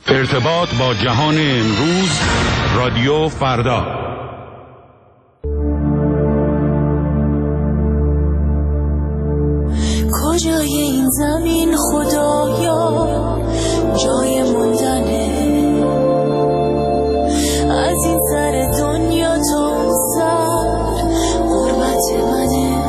ارتباط با جهان امروز، رادیو فردا. کجای این زمین خدایا جای موندنه، از این سر دنیا تا اون سر غربت منه.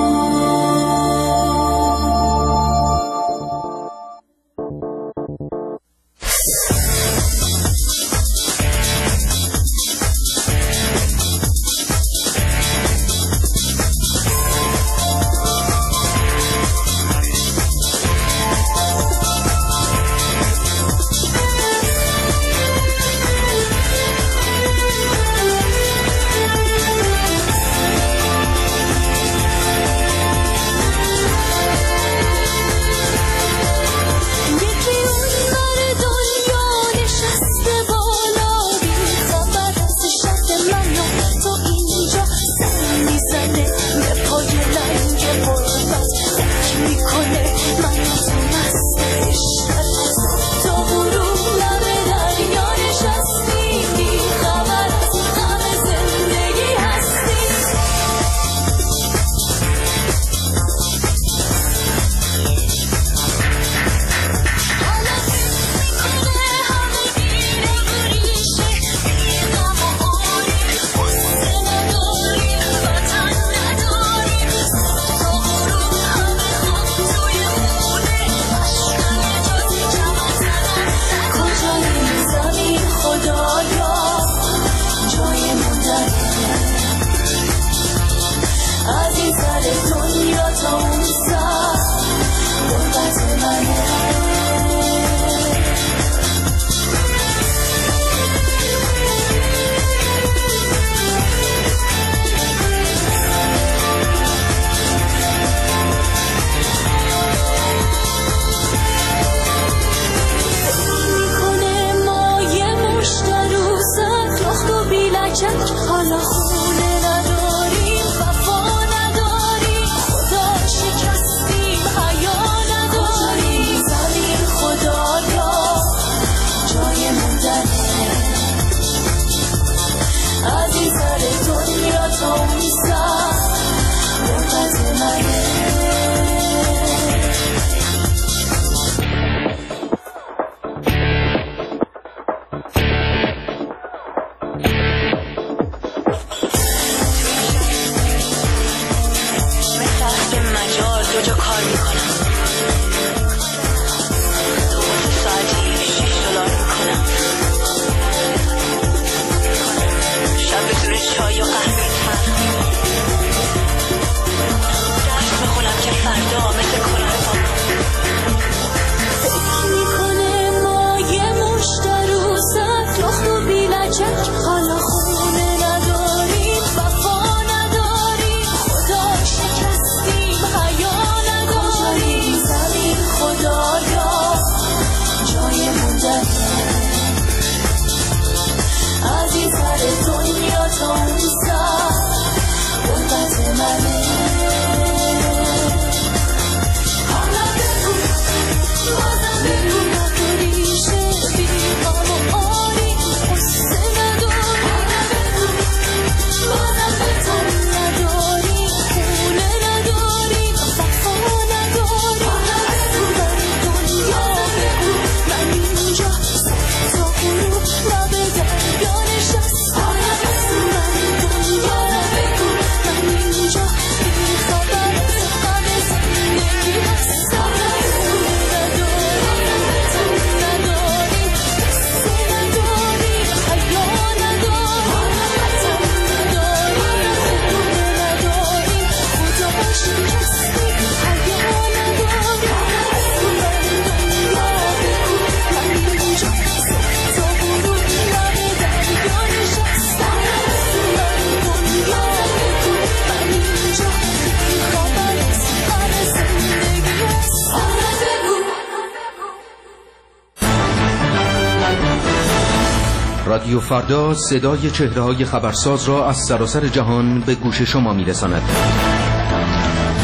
رادیو فردا صدای چهره‌های خبرساز را از سراسر جهان به گوش شما می‌رساند.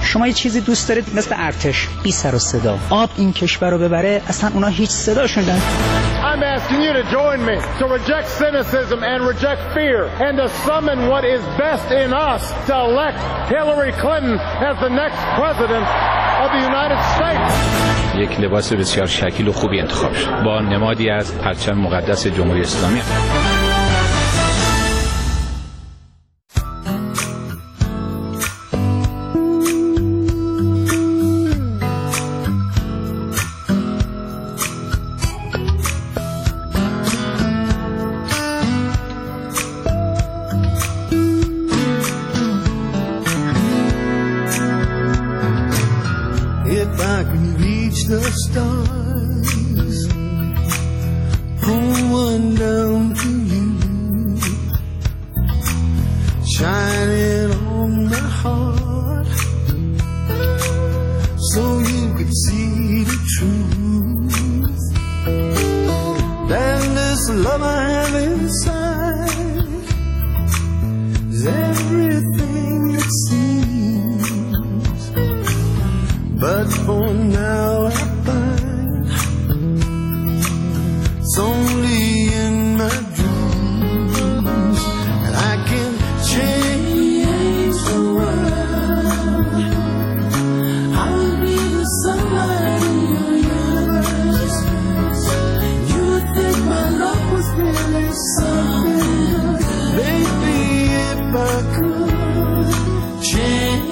شما یه چیزی دوست دارید مثل ارتش، بی سر و صدا، آب این کشور رو ببره، اصلا اونا هیچ صداشون نداره. I'm asking you to join me to reject cynicism and reject fear and to summon what is best in us to elect Hillary Clinton as the next president of the United States. یک لباس بسیار شکیل و خوبی انتخاب شد با نمادی از پرچم مقدس جمهوری اسلامی. If I can reach the stars, pull one down to you, shine it on my heart, so you could see the truth. That this love I have inside is everything it seems. But for now I find it's only in my dreams that I can change the world. I will be the sunlight in your universe. You would think my love was really something. Maybe if I could change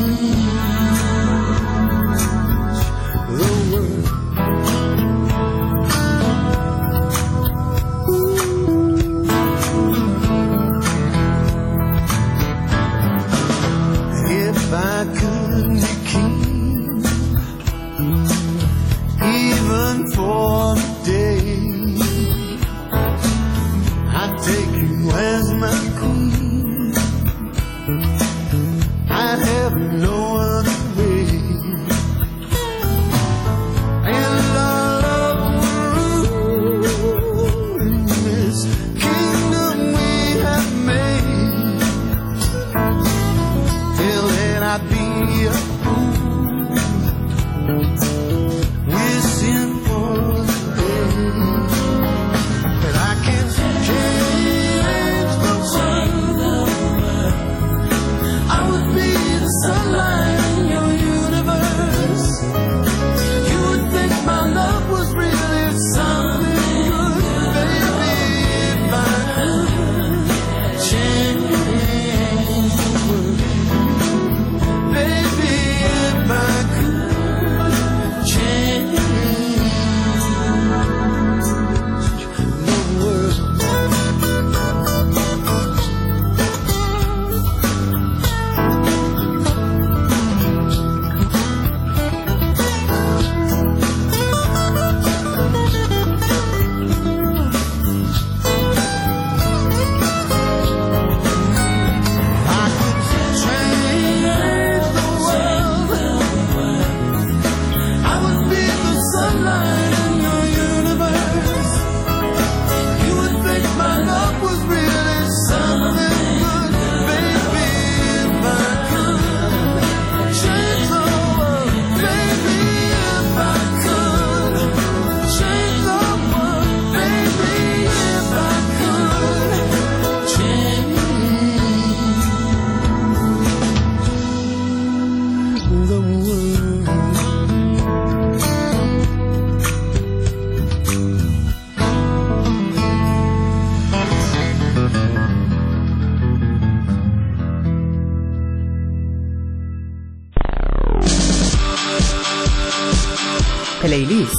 پلیلیست.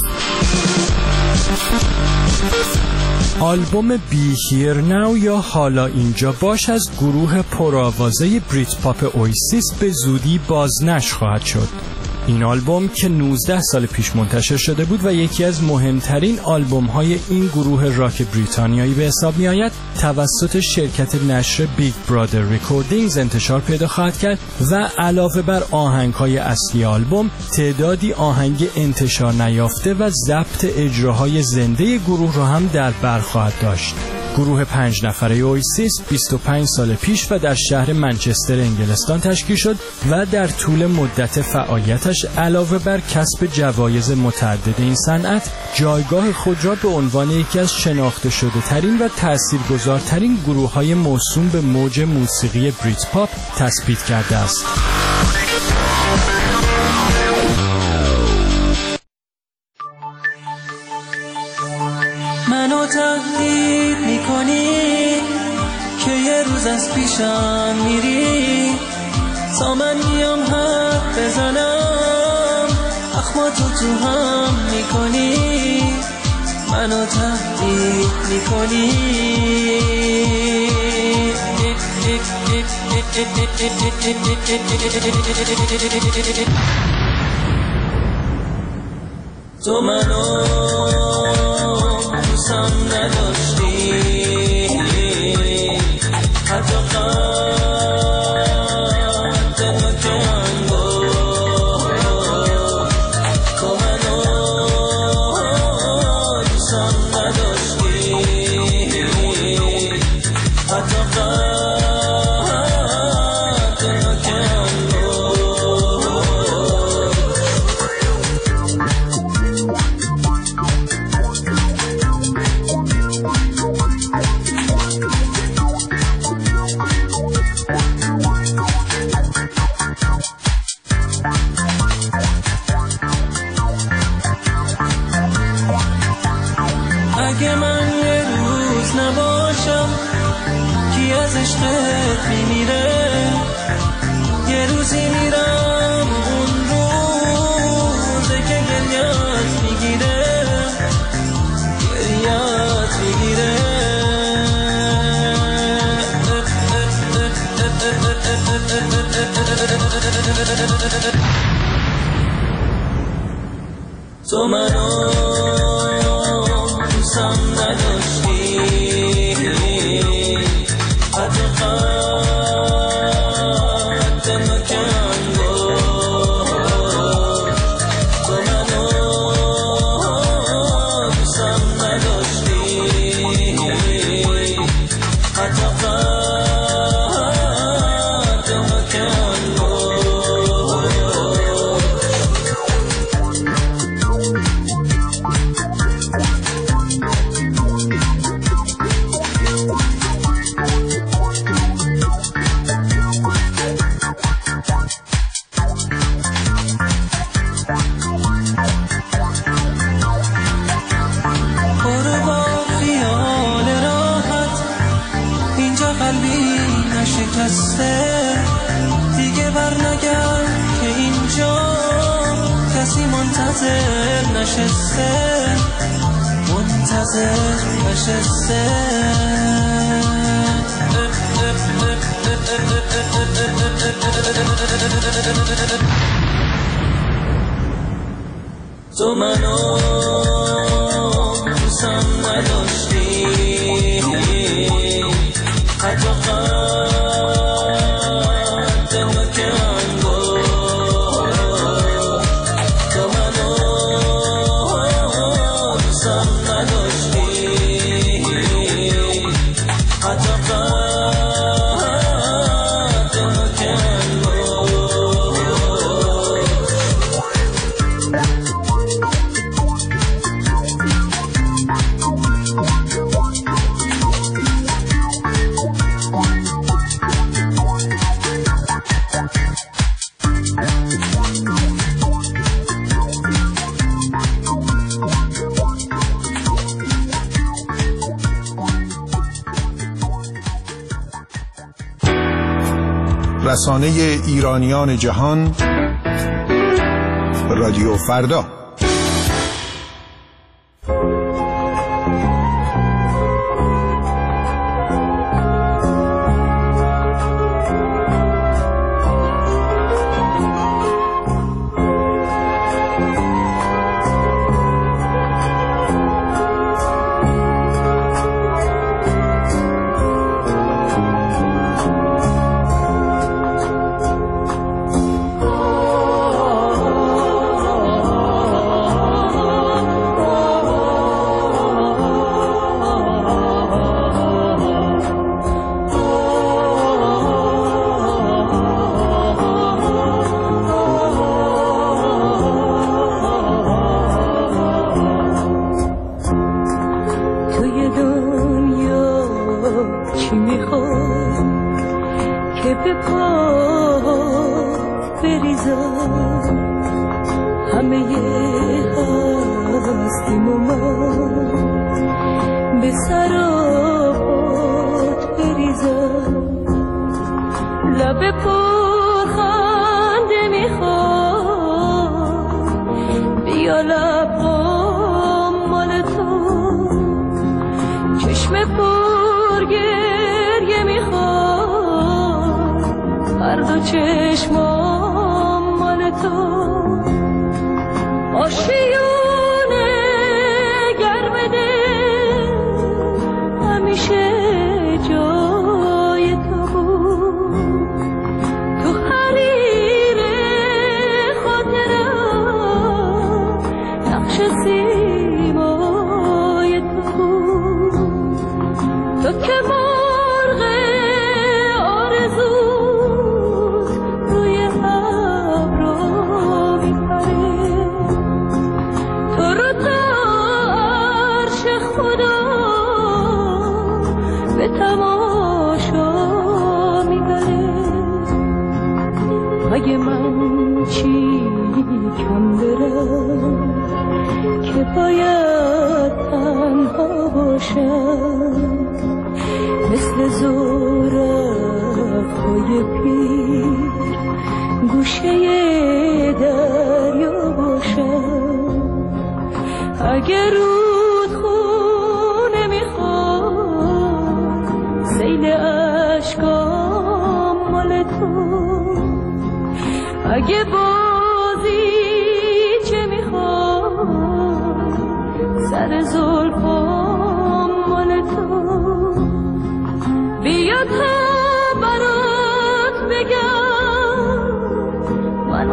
آلبوم بی هیر ناو یا حالا اینجا باش از گروه پرآوازه بریت پاپ اویسیس به زودی بازنشر خواهد شد. این آلبوم که 19 سال پیش منتشر شده بود و یکی از مهمترین آلبوم‌های این گروه راک بریتانیایی به حساب می‌آید، توسط شرکت نشر بیگ برادر ریکوردینگز انتشار پیدا خواهد کرد و علاوه بر آهنگ‌های اصلی آلبوم، تعدادی آهنگ انتشار نیافته و ضبط اجراهای زنده گروه را هم در بر خواهد داشت. گروه 5 نفره اویسیس 25 سال پیش و در شهر منچستر انگلستان تشکیل شد و در طول مدت فعالیتش علاوه بر کسب جوایز متعدد این صنعت جایگاه خود را به عنوان یکی از شناخته شده ترین و تاثیرگذارترین گروه های موسوم به موج موسیقی بریت پاپ تثبیت کرده است. منو تهدید میکنی که یه روز از پیشم میری تا من میام حرف بزنم اخماتو تو هم میکنی منو تهدید میکنی تو منو دوستم نداشتی حتی قد نکن تو منو دوستم نداشتی حتی قد نکن اگه من یه روز نباشم کی از عشقت میمیره یه روزی میرم اون روزه که گریت میگیره گریت میگیره تو منو دوستم نداشتی حتی قد نکن تو منو دوستم نداشتی حتی قد نکن دیگه برنگرد که اینجا کسی منتظر نشسته تو منو دوستم نداشتی حتی رسانه ایرانیان جهان رادیو فردا. به پات بریزم همه هستیم و من به سرابات بریزم لب پرخنده میخوام بیا لبام مال تو چشم پر گریه میخوام هر دو چشمام مال تو آشیونه گرم دل همیشه جای تو بود تو حریر خاطرم نقش سیمای تو بود تو که مرغ آرزوت روی ابرا میپره تو رو تا عرش خدا به تماشا میبره اگه من چی کم دارم که باید تنها باشم مثل زورق‌های پیر گوشه دریا باشم اگه رودخونه میخواد سیل اشکام مال تو اگه بازی چه میخواد سر زلفام مال تو بیا تا برات بگم من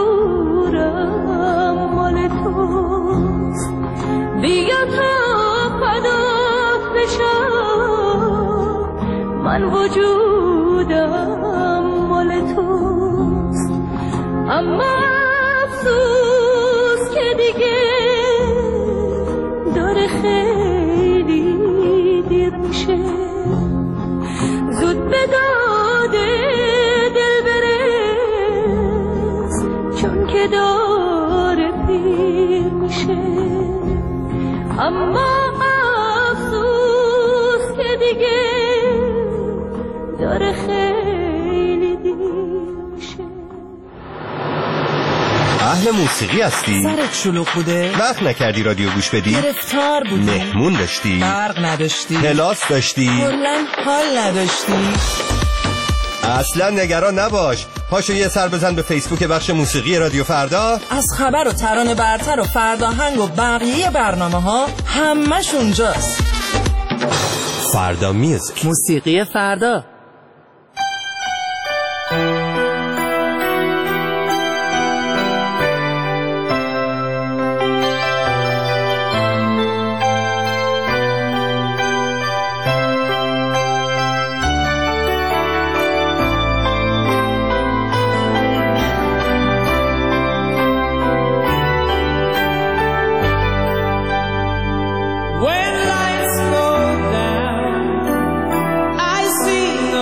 غرورم مال توست بیا تا فدات بشم من وجودم مال توست اما افسوس که دیگه داره خیلی دیر میشه زود به داده دل برس چون که داره پیر میشه اما افسوس که دیگه داره خیلی دیر میشه اهل موسیقی هستی؟ سرت شلوغ بوده؟ وقت نکردی رادیو گوش بدی؟ گرفتار بودی؟ مهمون داشتی؟ برق نداشتی؟ کلاس داشتی؟ کلاً حال نداشتی؟ اصلا نگران نباش پاشو یه سر بزن به فیسبوک بخش موسیقی رادیو فردا از خبر و ترانه برتر و فرداهنگ و بقیه برنامه ها همش اونجاست فردا میوزیک موسیقی فردا When lights go down, I see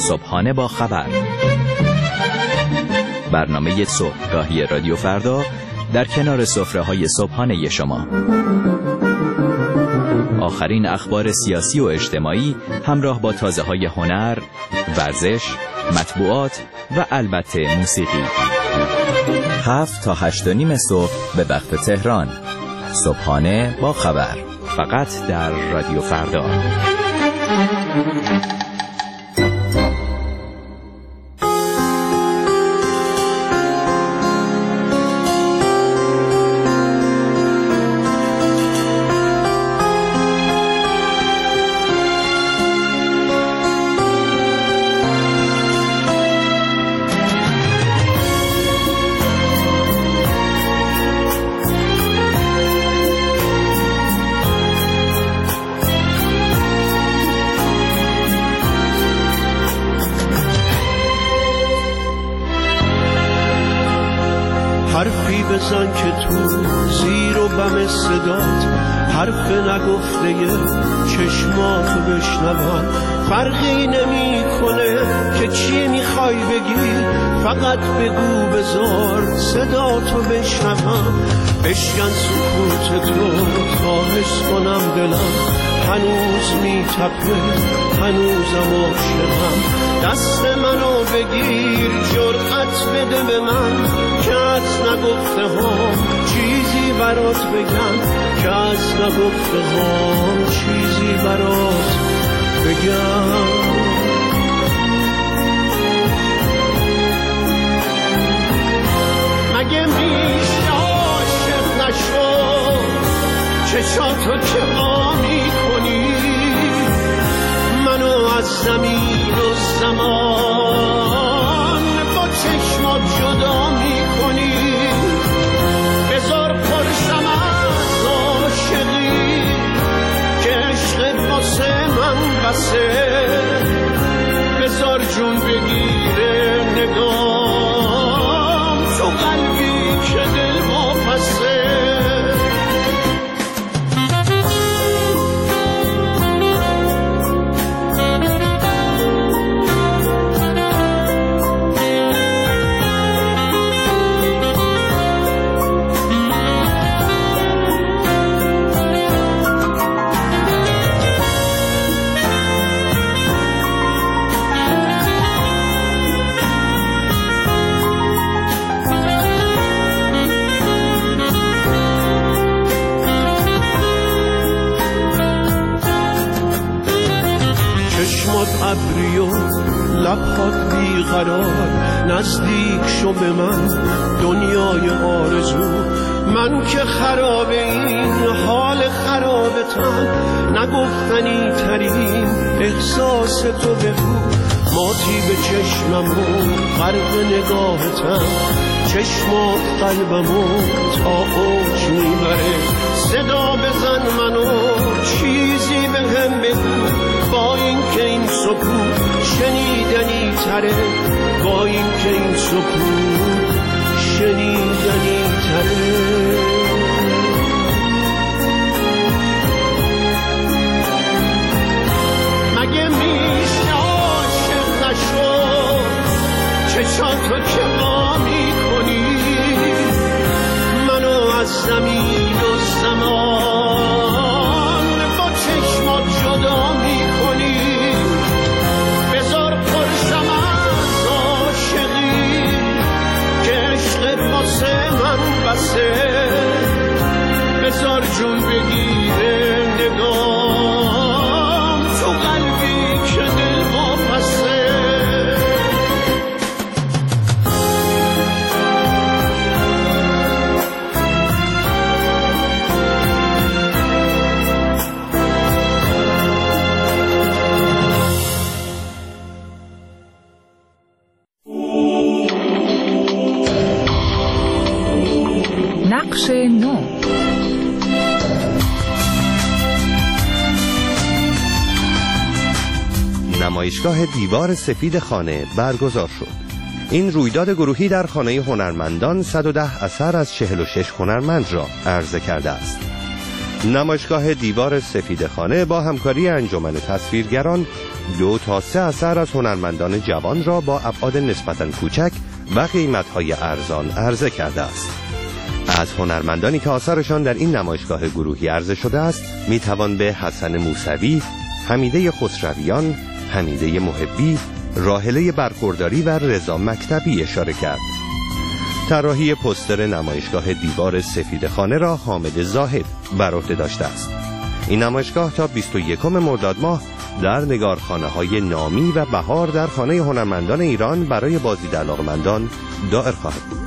صبحانه با خبر، برنامه صبحگاهی رادیو فردا در کنار سفره‌های صبحانه شما. آخرین اخبار سیاسی و اجتماعی همراه با تازه‌های هنر، ورزش، مطبوعات و البته موسیقی. 7 تا 8:30 صبح به وقت تهران. صبحانه با خبر، فقط در رادیو فردا. حرفی بزن که تو زیر و بم صدات حرف نگفته چشماتو بشنون. فرقی نمی کنه که چی میخوای بگی، فقط بگو بذار صداتو بشنون. بشکن سکوت تو تا حس کنم دلم هنوز میتپه، هنوزم عاشقم. دست منو بگیر، جرأت بده به من که از نگفته هم چیزی برات بگم، که از نگفته هم چیزی برات بگم. مگه میشه عاشق نشو، چشاتو که ما میکنی منو از زمین و زمان با چشمات جدا میکنی. بذار پرسم از عاشقی که عشقت واسه من بسه، بذار جون بگیره نگام تو قلبی که دل واپسه. ابری و لبهات بیقرار، نزدیک شو به من دنیای آرزو. من که خراب این حال خرابتم، نگفتنی ترین احساس تو بگو. ماتی به چشمم و غرق نگاهتم، چشمات قلبمو تا اوج میبره. صدا بزن منو چیزی بهم بگو، با این که این سکوت شنیدنی تره، با این که این سکوت شنیدنی تره. مگه میشه عاشق نشو، چشاتو که ما میکنی منو از زمین و زمان با چشمات جدا میکنی. بذار پرسم از عاشقی که عشقت واسه من بسه، بذار جون بگیره نگام تو قلبی که دل واپسه. نقش نو. نمایشگاه دیوار سفید خانه برگزار شد. این رویداد گروهی در خانه هنرمندان 110 اثر از 46 هنرمند را عرضه کرده است. نمایشگاه دیوار سفیدخانه با همکاری انجمن تصویرگران 2 تا 3 اثر از هنرمندان جوان را با ابعاد نسبتاً کوچک و قیمت‌های ارزان عرضه کرده است. از هنرمندانی که آثارشان در این نمایشگاه گروهی عرضه شده است میتوان به حسن موسوی، حمیده خسرویان، حمیده محبی، راحله برخورداری و رضا مکتبی اشاره کرد. طراحی پوستر نمایشگاه دیوار سفیدخانه را حامد زاهد بر عهده داشته است. این نمایشگاه تا 21 مرداد ماه در نگارخانه‌های نامی و بهار در خانه هنرمندان ایران برای بازدید علاقه‌مندان دائر خواهد بود.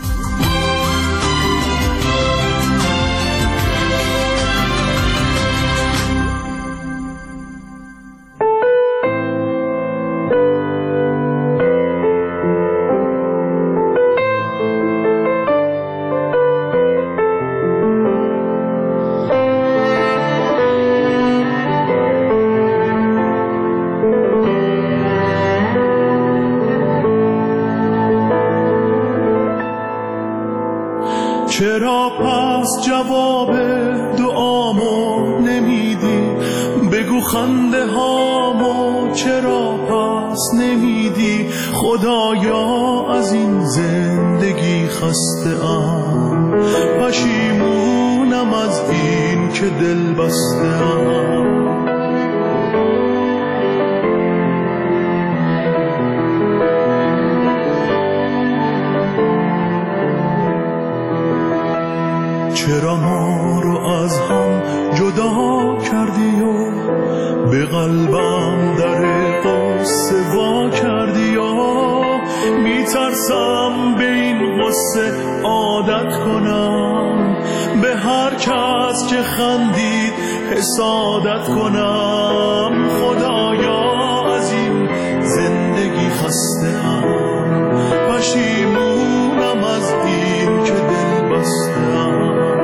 چرا پس جواب دعامو نمیدی؟ بگو خنده هامو چرا پس نمیدی؟ خدایا از این زندگی خسته ام، پشیمونم از این که دل بسته ام. چرا ما رو از هم جدا کردی و به قلبم در قصه وا کردی و میترسم به این قصه عادت کنم، به هر کس که خندید حسادت کنم. خدایا از این زندگی خسته ام، پشیمونم از این که دل بسته ام.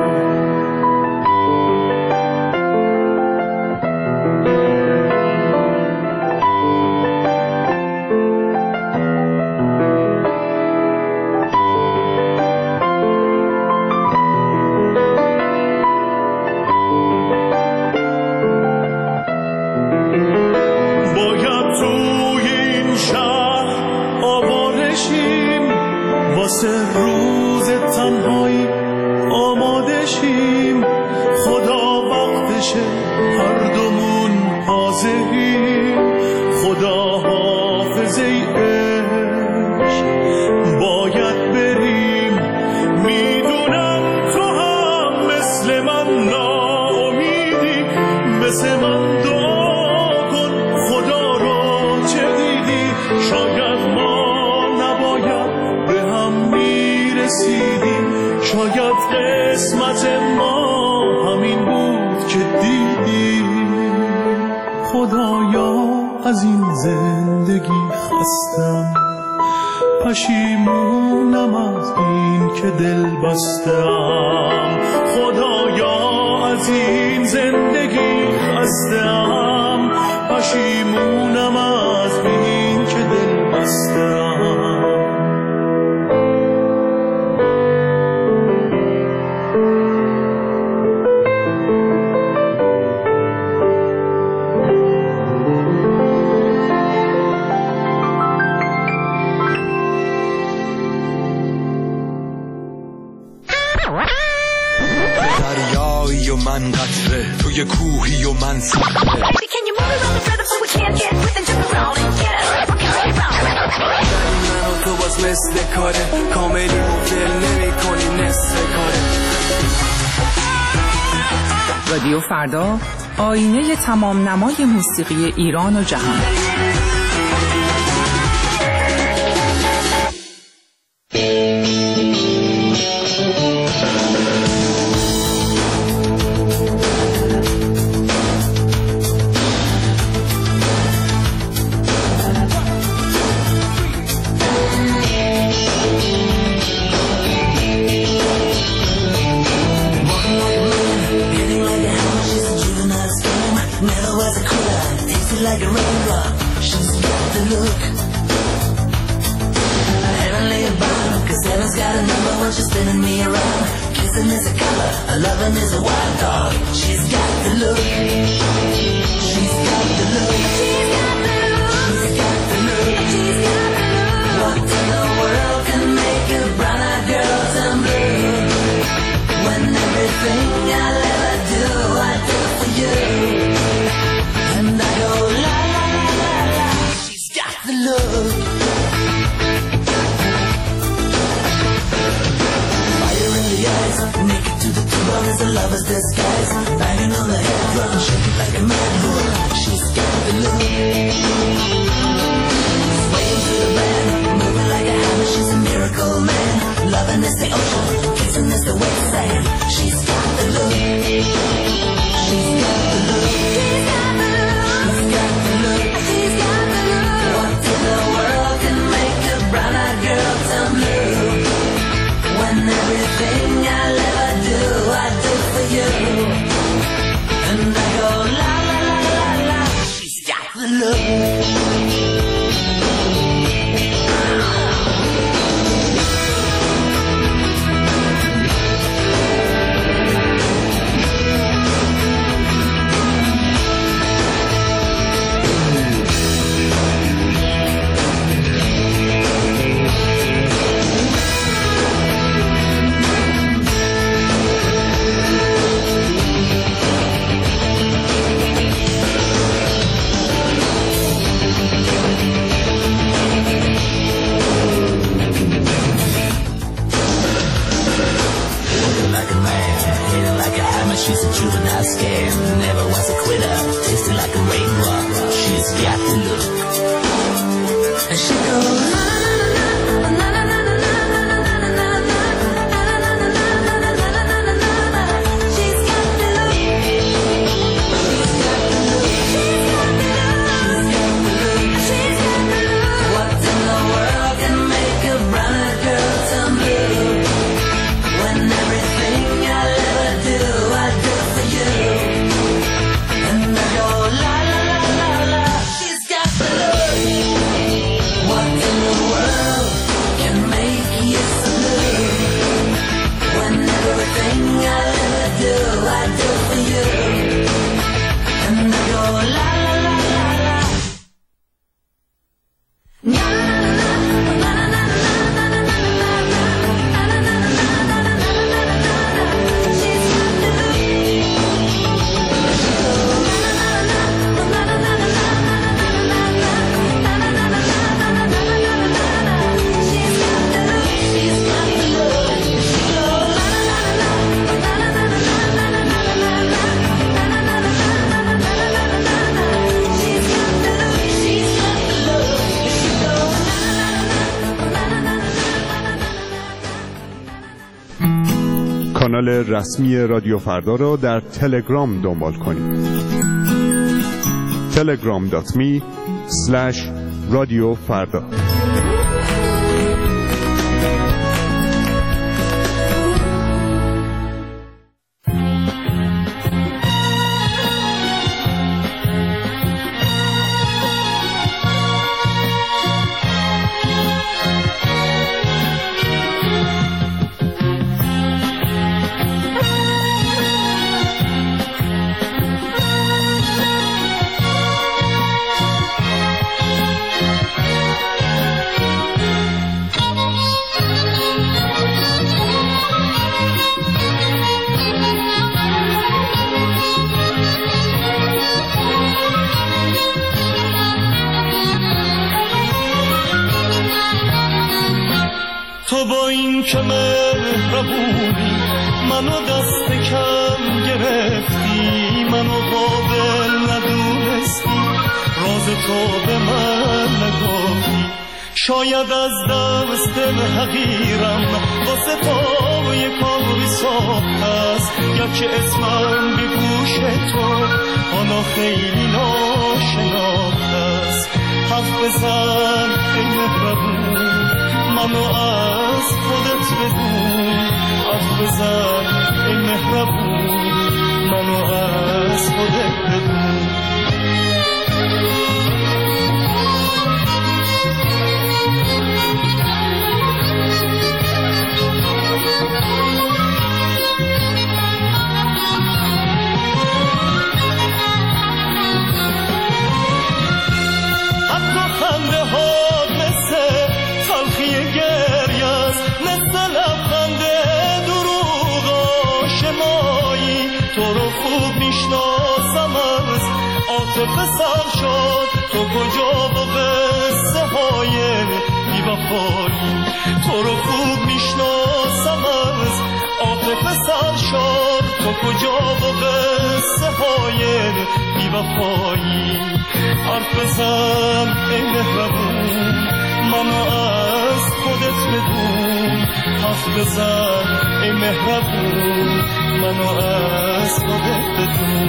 روز تنهایی آماده شیم، خدا وقتشه هر دومون حاضریم. خدا حافظ ای عشق باید بریم، میدونم تو هم مثل من ناامیدی، مثل من دعا کن خدا رو چه دیدی. شاید ما نباید به هم میرسیدیم، شاید قسمت ما همین بود که دیدیم. خدایا از این زندگی خستم، پشیمونم از این که دل بستم. خدایا از این زندگی خستم، پشیمونم از این که دل بستم. دریایی و من قطره، توی کوهی و من صخره. من و تو باز مثل کاره، کاملی مفل نمی کنی نصف کاره. رادیو فردا، آینه تمام نمای موسیقی ایران و جهان. Like a raindrop, she's got the look. Heavenly bound, 'cause heaven's got a number when she's spinning me around. Kiss Kissing is a color, a loving is a wild dog. She's got the look. She's got the look. She's got the look. She's got the look. She's got the look. What in the world can make a brown-eyed girl turn blue? When everything I'll ever do, I do for you. And I go la la la la la. She's got the look. Fire in the eyes, naked to the bone is a lover's disguise. Banging on the head drum, shaking like a mad bull. She's got the look. Swaying to the band, moving like a hammer. She's a miracle man. Loving is the ocean, kissing is the wet sand. She's got the look. She's got the look. She's got the look. She's got the look. She's got the look. What in the world can make a brown-eyed girl turn blue? When everything I'll ever do, I do for you. And I go la la la la la. She's got the look. She's a juvenile scam, never was a quitter, tasting like a raindrop. She's got the look. And she goes na na na na na na na na na na na. She's got the look. She's got the look. She's got the look. She's got the look. What in the world can make a brown-eyed girl turn blue? When everything I'll ever do, I do for you. And I go la la la la la. She's got the look. What in the world can make you so blue? When everything I'll ever do, I do for you. And I go la la la la la. Na na na na na na na na کانال رسمی رادیو فردا را در تلگرام دنبال کنید. telegram.me/رادیوفردا. تو با این که مهربونی منو دست کم گرفتی، منو قابل ندونستی، راز تو به من نگفتی. شاید از دست حقیرم واسه تو یه کاری ساخت است، یا که اسمم به گوش تو حالا خیلی ناشناخت است. حرف بزن ای مهربون، منو از خودت بگو. حرف بزن ای مهربون، منو از خودت بگو. سر شد تو کجا و قصه های بی‌وفایی تو رو خوب میشناسم از عاطفه سر شد تو کجا و قصه های بی‌وفایی حرف بزن ای مهربون منو از خودت بدون حرف بزن ای مهربون منو از خودت بدون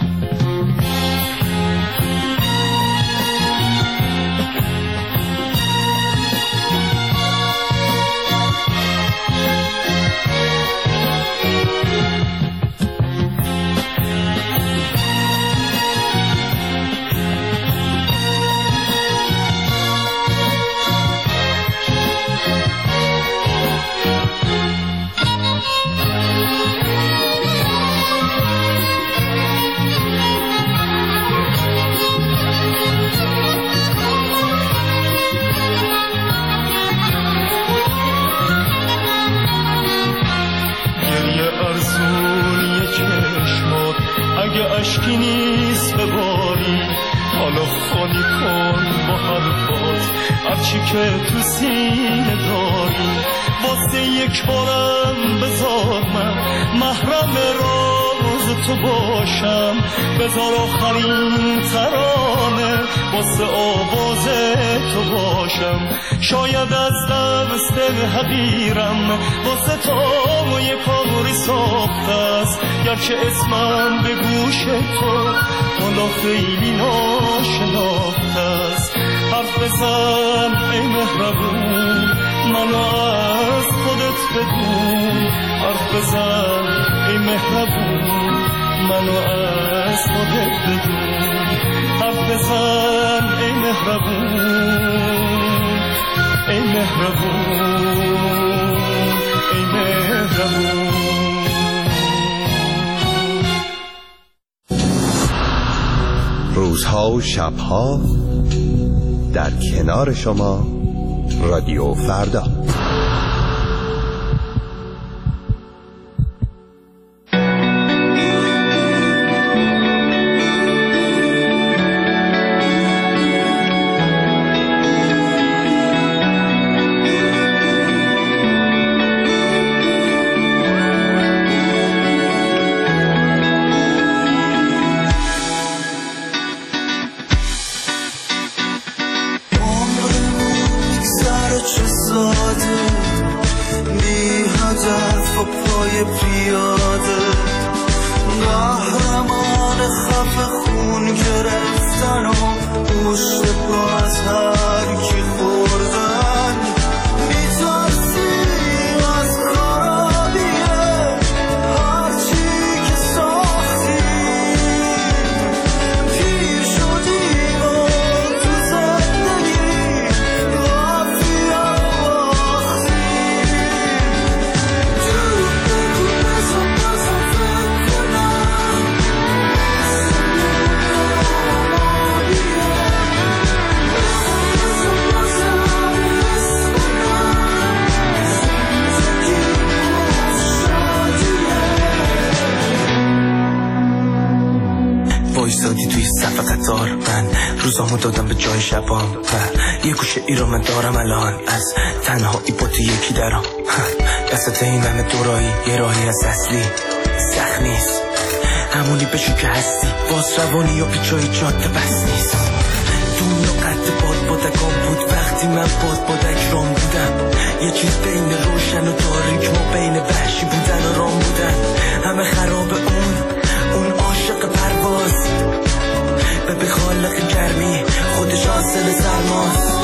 اشکی نیست بباری حالا خالی کن با حرفات هرچی که تو سینه داری واسه یک بارم بذار من محرم راز تو باشم بذار آخرین ترانه واسه آواز تو باشم شاید از دست حقیرم واسه تو یه کاری ساخته است گرچه اسمم به گوش تو حالا خیلی ناشناخته است حرف بزن ای مهربون منو از خودت بدون حرف بزن ای مهربون منو از خودت بدون حرف بزن ای مهربون ای مهربون ای مهربون روزها و شبها در کنار شما رادیو فردا. روزامو دادم به جای شبام و یه گوشه ای رو من دارم الان از تنهایی با تو یکی درام دستت این همه دورایی یه راهی از اصلی سخت نیست همونی بشو که هستی باز روانی و پیچای جاده بس نیست دنیا قد بادکام بود وقتی من بادک رام بودم یه چیز بین روشن و تاریک ما بین وحشی بودن و رام بودن همه خراب اون عاشق پرواز به خالق گرمی خودش حاصل سرماست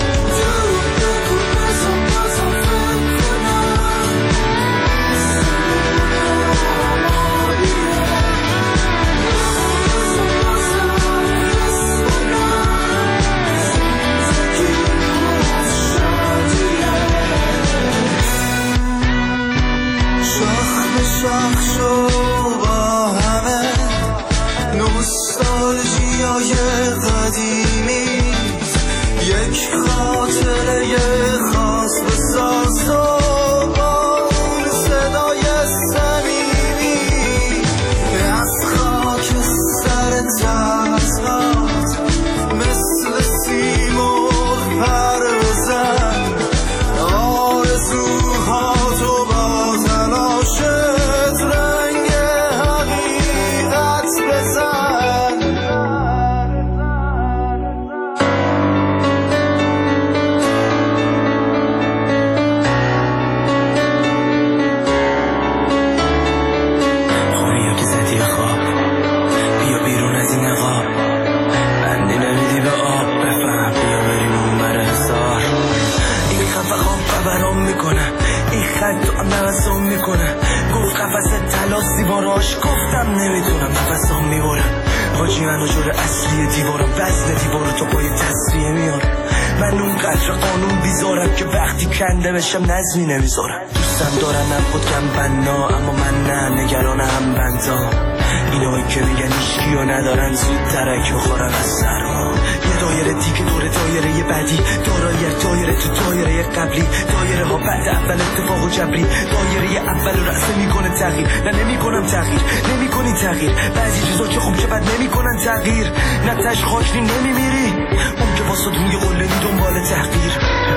شاخ شو با همه نوستالژیای قدیمی یک خبرام میکنه این خط تو نفسام میکنه گفت قفص طلا زیباراش گفتم نمیدونم نفسام میبرم حاجی منو جور اصلی دیوارم وزن دیوارو تو پای تصریه میارم من اون قدر قانون بیزارم که وقتی کنده بشم نظمی نمیذارم دوستم دارم خود کم بنا اما من نه نگرانم بندا اینایی که میگن ایشکیو ندارن زود ترک بخورن از سرما یه دایره دیگه دور دایره یه بعدی دایره تو دایره قبلی دایره ها بعد اول اتفاق و جبری دایره اول رأسه میکنه تغییر نه نمیکنم تغییر نمیکنی تغییر بعضی چیزا که خوب که بد نمیکنن تغییر نه تش خاکری نمیمیری اون که واسه روی قله می دنبال تحقیر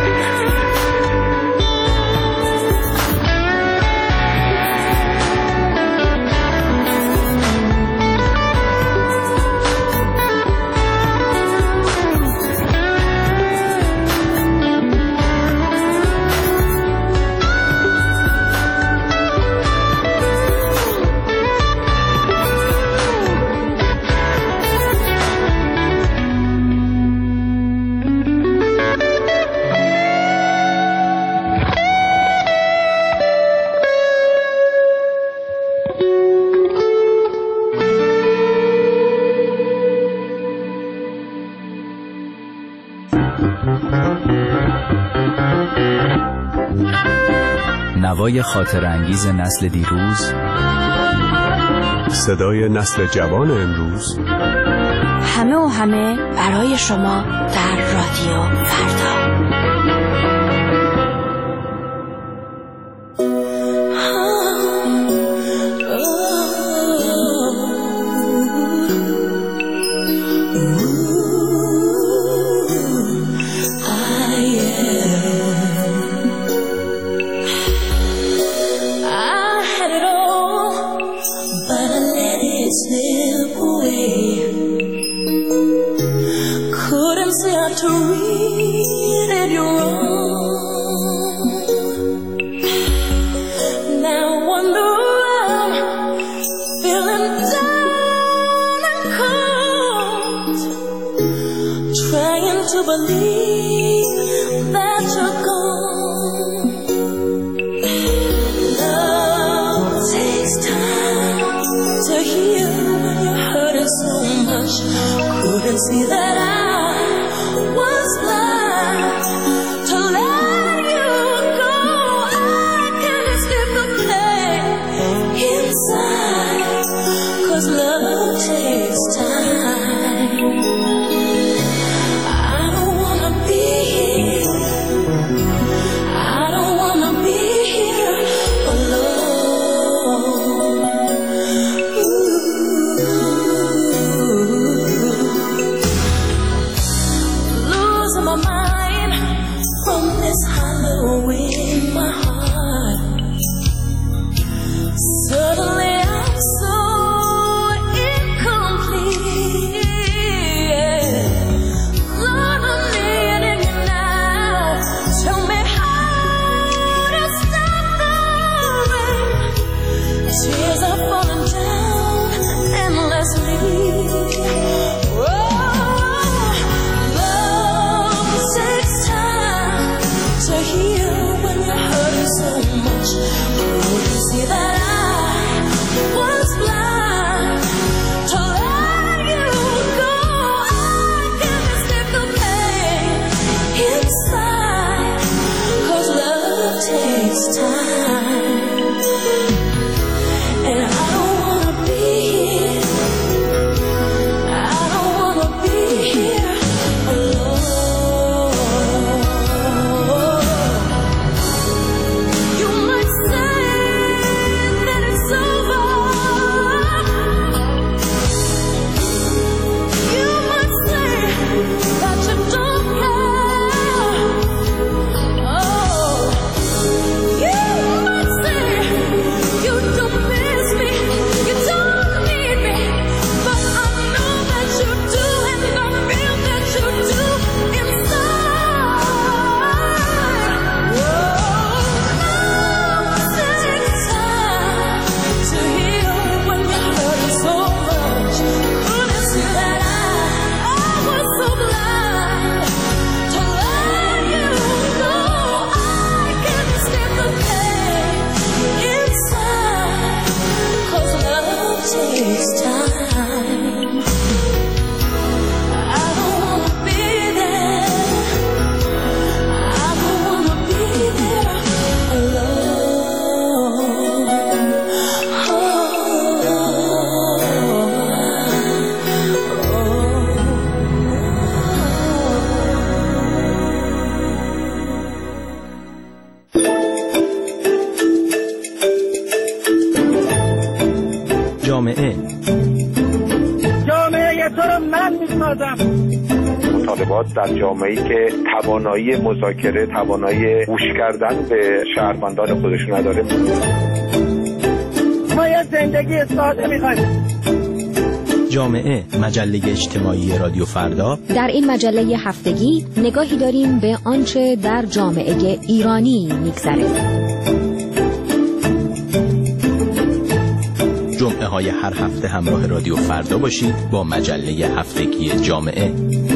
نوای خاطر انگیز نسل دیروز، صدای نسل جوان امروز، همه و همه برای شما در رادیو فردا. See that I was blind to let you go. I can't escape the pain inside, 'cause love takes time. I don't wanna be here. I don't wanna be here alone. My mind from this hollow in my heart. Suddenly I'm so incomplete. Lord, I'm needing you now. Tell me how to stop the rain. Tears are falling down endlessly. To hear when you're hurting so much. Couldn't see that I was blind to let you go. I can't escape the pain inside, 'cause love takes time. And I don't wanna be here. I don't wanna be here alone. Yeah. جامعه. جامعه تو رو من میسازم. مطالبات در جامعه‌ای که توانایی مذاکره، توانایی گوش کردن به شهروندان خودش نداره. ما یه زندگی ساده می‌خوایم. جامعه، مجله اجتماعی رادیو فردا. در این مجله هفتگی نگاهی داریم به آنچه در جامعه ایرانی می‌گذره. جمعه های هر هفته همراه رادیو فردا باشید با مجله هفتگی جامعه.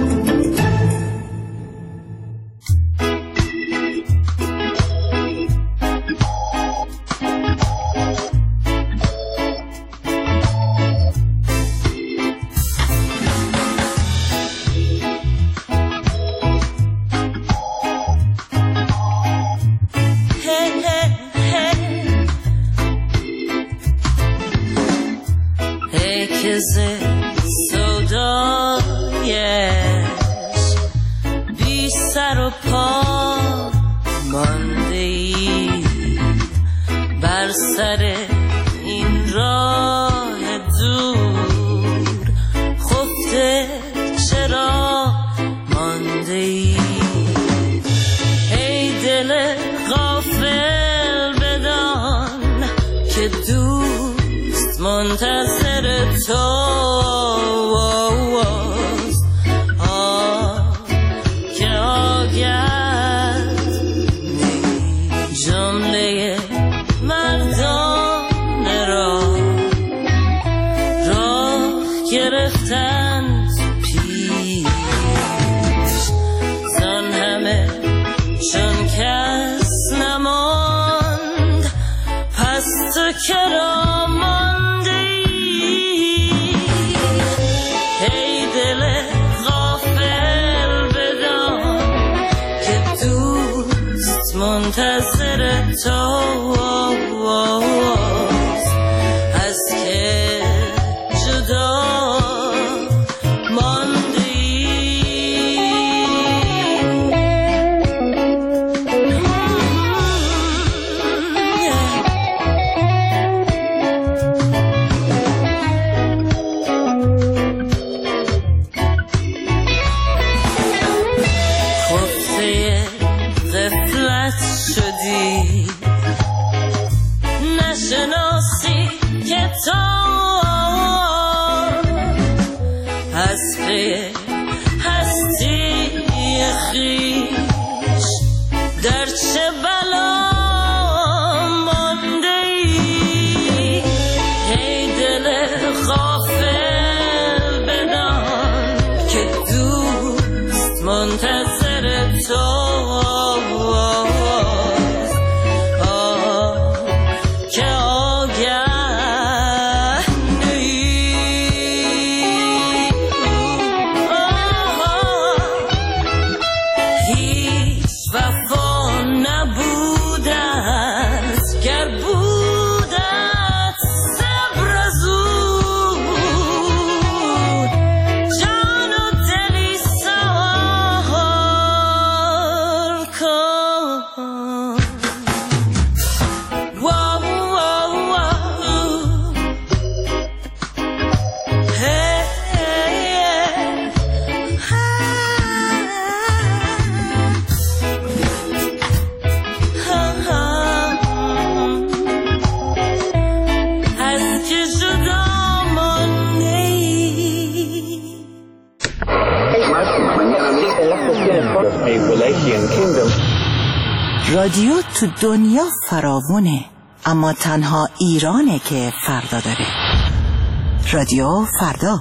رادیو تو دنیا فراوونه، اما تنها ایرانه که فردا داره. رادیو فردا.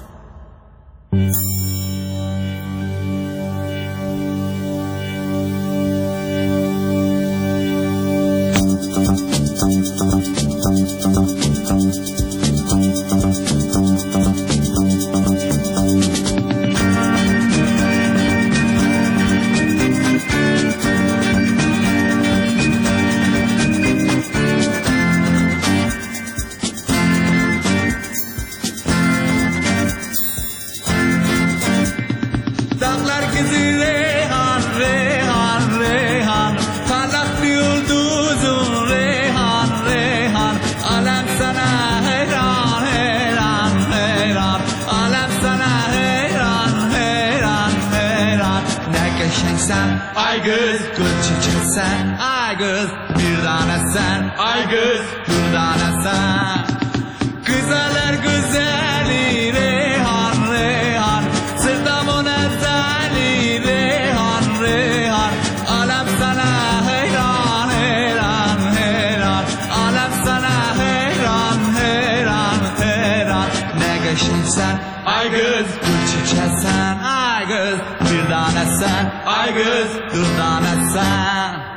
sen, ay kız gül çiçek sen, ay kız bir tane sen, ay kız bir tane sen. Güzeller güzeli Reyhan Reyhan, sırtımın ezeli Reyhan Reyhan. Alem sana heyran heyran heyran, alem sana heyran heyran heyran. Ne geçinsen, ay kız gül çiçek sen, ay kız bir tane sen, ay kız bir tane sen.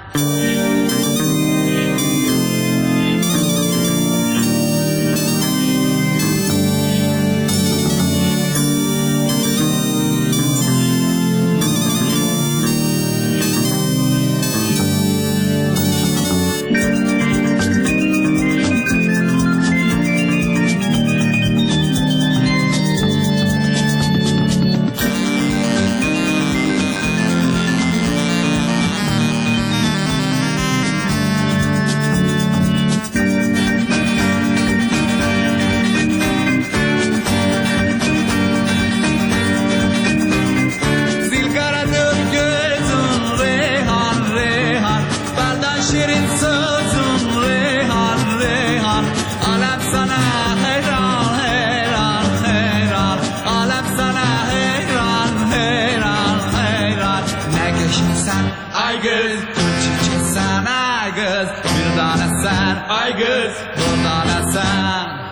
Ay kız gül çiçek sen, ay kız bir tane sen, ay kız bir tane sen.